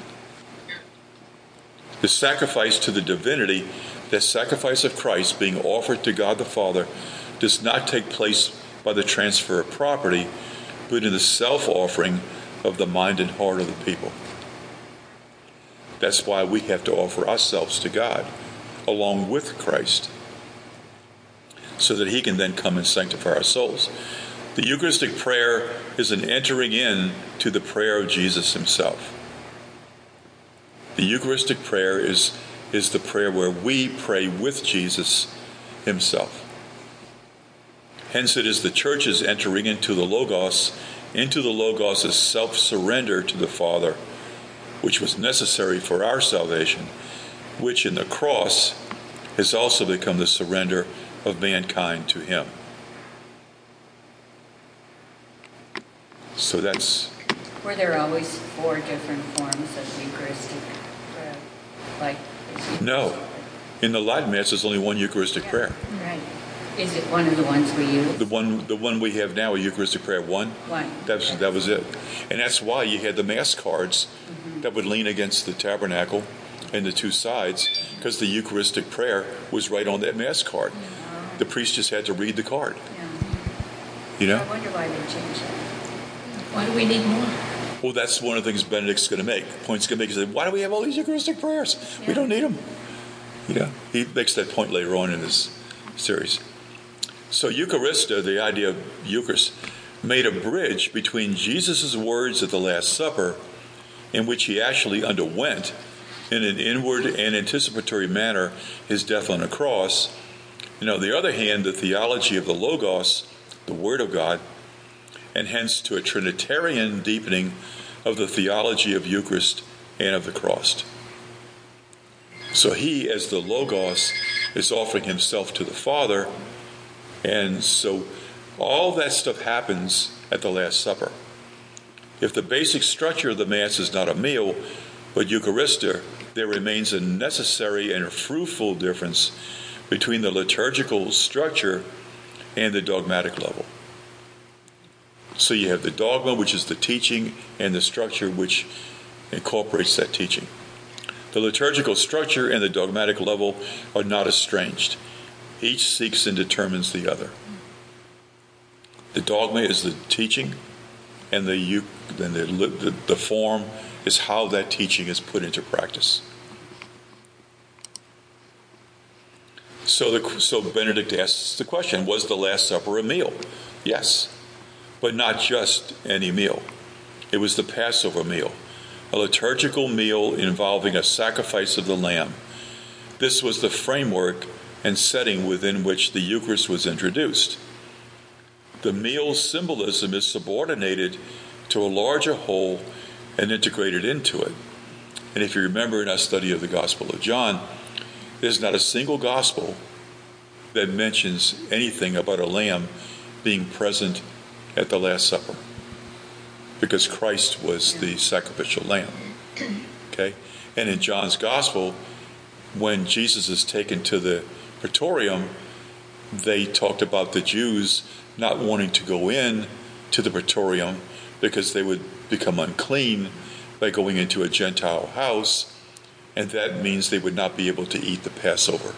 The sacrifice to the divinity, the sacrifice of Christ being offered to God the Father, does not take place by the transfer of property, but in the self-offering of the mind and heart of the people. That's why we have to offer ourselves to God along with Christ, so that he can then come and sanctify our souls. The Eucharistic prayer is an entering in to the prayer of Jesus himself. The Eucharistic prayer is the prayer where we pray with Jesus himself. Hence it is the church's entering into the Logos as self-surrender to the Father, which was necessary for our salvation, which in the cross has also become the surrender of mankind to him. So that's... Were there always 4 different forms of Eucharistic prayer? Like, No. In the Latin Mass, there's only one Eucharistic prayer. Right. Is it one of the ones we use? The one we have now, a Eucharistic prayer, one. That was it. And that's why you had the Mass cards that would lean against the tabernacle and the 2 sides, because the Eucharistic prayer was right on that Mass card. The priest just had to read the card. Yeah. You know? I wonder why they changed that. Why do we need more? Well, that's one of the things Benedict's going to make. Point's going to make is, why do we have all these Eucharistic prayers? Yeah. We don't need them. Yeah, he makes that point later on in this series. So Eucharista, the idea of Eucharist, made a bridge between Jesus' words at the Last Supper, in which he actually underwent, in an inward and anticipatory manner, his death on a cross. And on the other hand, the theology of the Logos, the Word of God, and hence to a Trinitarian deepening of the theology of Eucharist and of the cross. So he, as the Logos, is offering himself to the Father, and so all that stuff happens at the Last Supper. If the basic structure of the Mass is not a meal, but Eucharistia, there remains a necessary and fruitful difference between the liturgical structure and the dogmatic level. So you have the dogma, which is the teaching, and the structure, which incorporates that teaching. The liturgical structure and the dogmatic level are not estranged. Each seeks and determines the other. The dogma is the teaching, and the form is how that teaching is put into practice. So Benedict asks the question, was the Last Supper a meal? Yes, but not just any meal. It was the Passover meal, a liturgical meal involving a sacrifice of the lamb. This was the framework and setting within which the Eucharist was introduced. The meal's symbolism is subordinated to a larger whole and integrated into it. And if you remember in our study of the Gospel of John, there's not a single gospel that mentions anything about a lamb being present at the Last Supper, because Christ was the sacrificial lamb. Okay? And in John's Gospel, when Jesus is taken to the Praetorium, they talked about the Jews not wanting to go in to the Praetorium because they would become unclean by going into a Gentile house, and that means they would not be able to eat the Passover.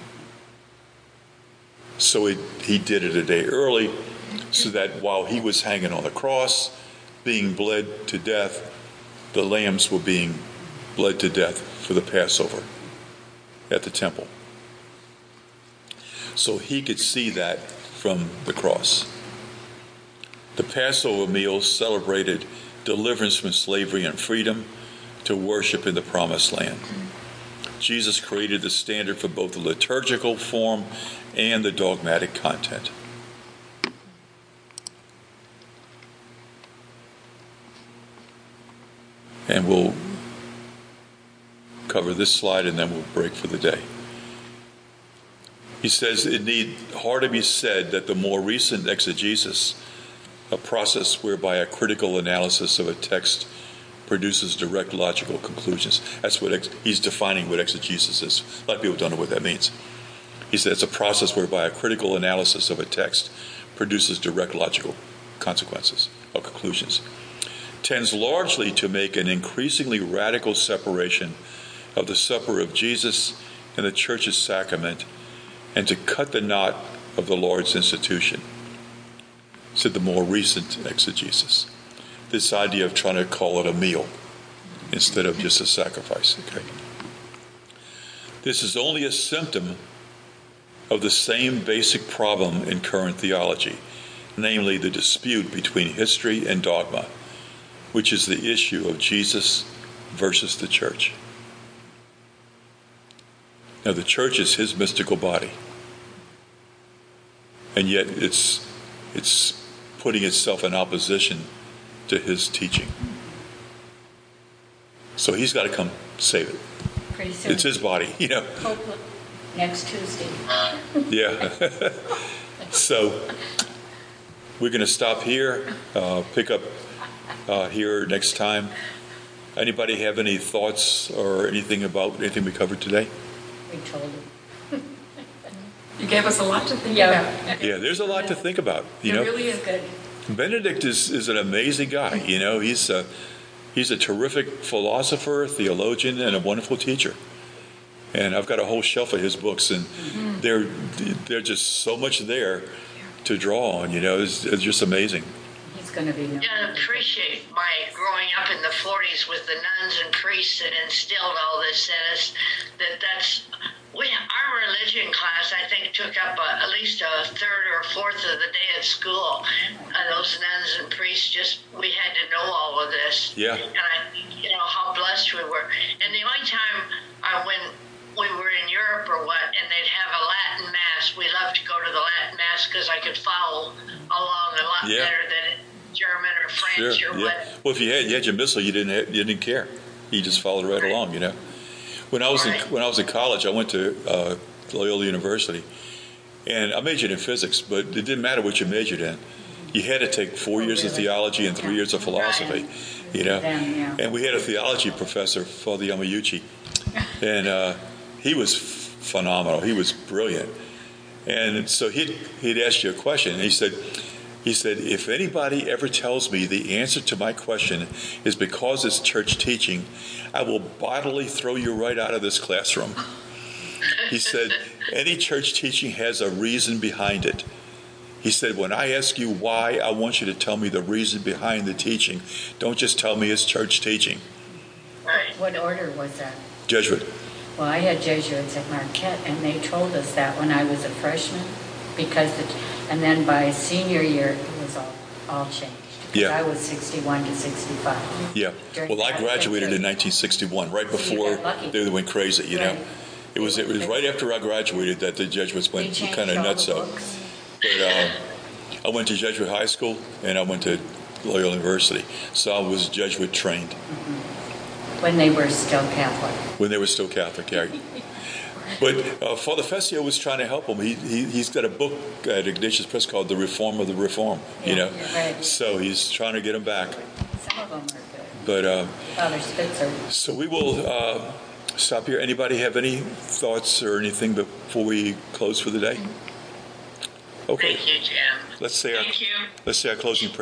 So he did it a day early, so that while he was hanging on the cross, being bled to death, the lambs were being bled to death for the Passover at the temple. So he could see that from the cross. The Passover meal celebrated deliverance from slavery and freedom to worship in the Promised Land. Jesus created the standard for both the liturgical form and the dogmatic content. And we'll cover this slide and then we'll break for the day. He says it need hardly be said that the more recent exegesis, a process whereby a critical analysis of a text produces direct logical conclusions. That's what he's defining what exegesis is. A lot of people don't know what that means. He said it's a process whereby a critical analysis of a text produces direct logical consequences or conclusions. Tends largely to make an increasingly radical separation of the supper of Jesus and the church's sacrament, and to cut the knot of the Lord's institution, said the more recent exegesis. This idea of trying to call it a meal instead of just a sacrifice. Okay. This is only a symptom of the same basic problem in current theology, namely the dispute between history and dogma, which is the issue of Jesus versus the church. Now, the church is his mystical body, and yet it's putting itself in opposition to his teaching. So he's got to come save it. Pretty soon. It's his body, Hopefully next Tuesday. Yeah. So we're going to stop here, pick up here next time. Anybody have any thoughts or anything about anything we covered today? We told him. You gave us a lot to think about. Yeah, there's a lot to think about. It really is good. Benedict is an amazing guy. He's a terrific philosopher, theologian, and a wonderful teacher. And I've got a whole shelf of his books, and they're just so much there to draw on. It's just amazing. He's going to be. I appreciate my growing up in the 40s with the nuns and priests that instilled all this in us. Our religion class, I think, took up at least a third or a fourth of the day at school. Those nuns and priests, we had to know all of this. Yeah. And how blessed we were. And the only time when we were in Europe or what, and they'd have a Latin Mass, we loved to go to the Latin Mass because I could follow along a lot better than German or French or what. Well, if you had your missal, you didn't care. You just followed right along, When I was in college, I went to Loyola University, and I majored in physics, but it didn't matter what you majored in. You had to take 4 years of theology and 3 years of philosophy, And we had a theology professor, Father Yamauchi, and he was phenomenal. He was brilliant. And so he'd ask you a question, and he said, if anybody ever tells me the answer to my question is because it's church teaching, I will bodily throw you right out of this classroom. He said, any church teaching has a reason behind it. He said, when I ask you why, I want you to tell me the reason behind the teaching. Don't just tell me it's church teaching. Right. What order was that? Jesuit. Well, I had Jesuits at Marquette, and they told us that when I was a freshman, and then by senior year, it was all changed. Because I was 61 to 65. Yeah. Well, I graduated in 1961, right before they went crazy, you know. It was right after I graduated that the Jesuits went kind of nuts up. But I went to Jesuit high school, and I went to Loyola University. So I was Jesuit trained. When they were still Catholic. When they were still Catholic, yeah. But Father Fessio was trying to help him. He's got a book at Ignatius Press called The Reform of the Reform, you know. Right. So he's trying to get him back. Some of them are good. But Father Spitzer. so we will stop here. Anybody have any thoughts or anything before we close for the day? Okay. Thank you, Jim. Let's say our closing prayer.